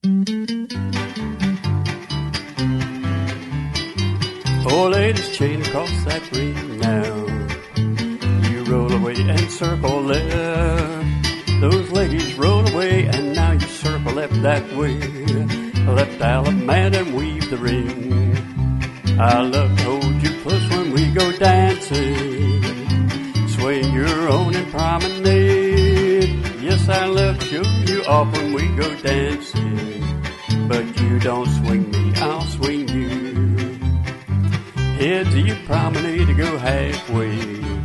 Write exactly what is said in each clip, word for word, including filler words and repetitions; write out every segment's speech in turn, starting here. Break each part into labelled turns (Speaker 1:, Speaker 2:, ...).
Speaker 1: Four ladies chain across that ring now. You roll away and circle left. Those ladies roll away and now you circle left that way. Left Alabama and weave the ring. I love to hold you close when we go dancing. Swing your own and promenade. Yes, I love to show you off when we go dancing. But you don't swing me, I'll swing you. Head to your promenade to go halfway.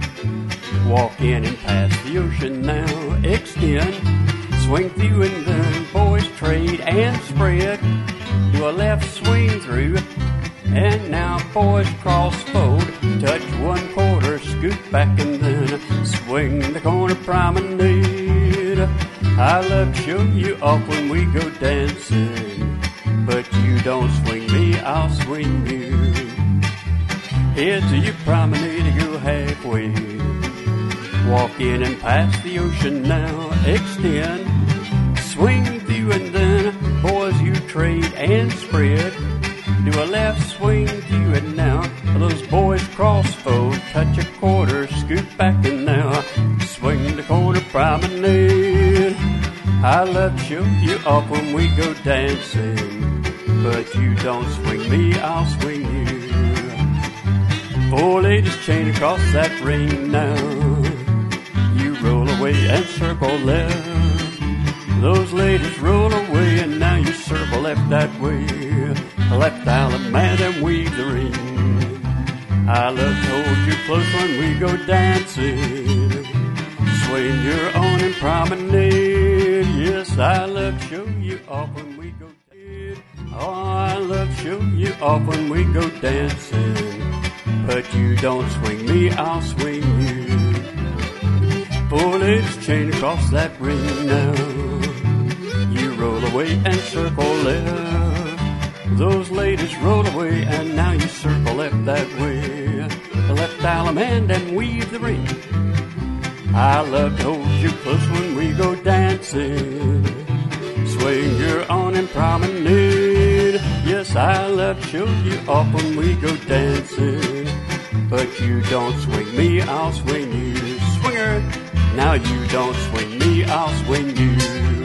Speaker 1: Walk in and pass the ocean now. Extend, swing through and then boys trade and spread. Do a left swing through. And now boys cross fold, touch one quarter, scoot back and then swing the corner promenade. I love to show you off when we go dancing, but you don't swing me, I'll swing you. Head to your promenade to go halfway. Walk in and pass the ocean now, extend, swing through and then boys you trade and spread. Do a left swing through and now those boys cross fold, touch a quarter, scoot back and now swing the corner promenade. I love to show you off when we go dancing, but you don't swing me, I'll swing you. Four ladies chain across that ring now. You roll away and circle left. Those ladies roll away and now you circle left that way. Left Alabama and weave the ring. I love to hold you close when we go dancing. Swing your own and promenade. Yes, I love to show you off when we go dancing. Oh, I love to show you off when we go dancing. But you don't swing me, I'll swing you. Four ladies chain across that ring now. You roll away and circle left. Those ladies roll away and now you circle left that way. Left Alabama and weave the ring. I love to hold you close when we go dancing. Swing your on and promenade. Yes, I love to show you off when we go dancing. But you don't swing me, I'll swing you. Swinger, now you don't swing me, I'll swing you.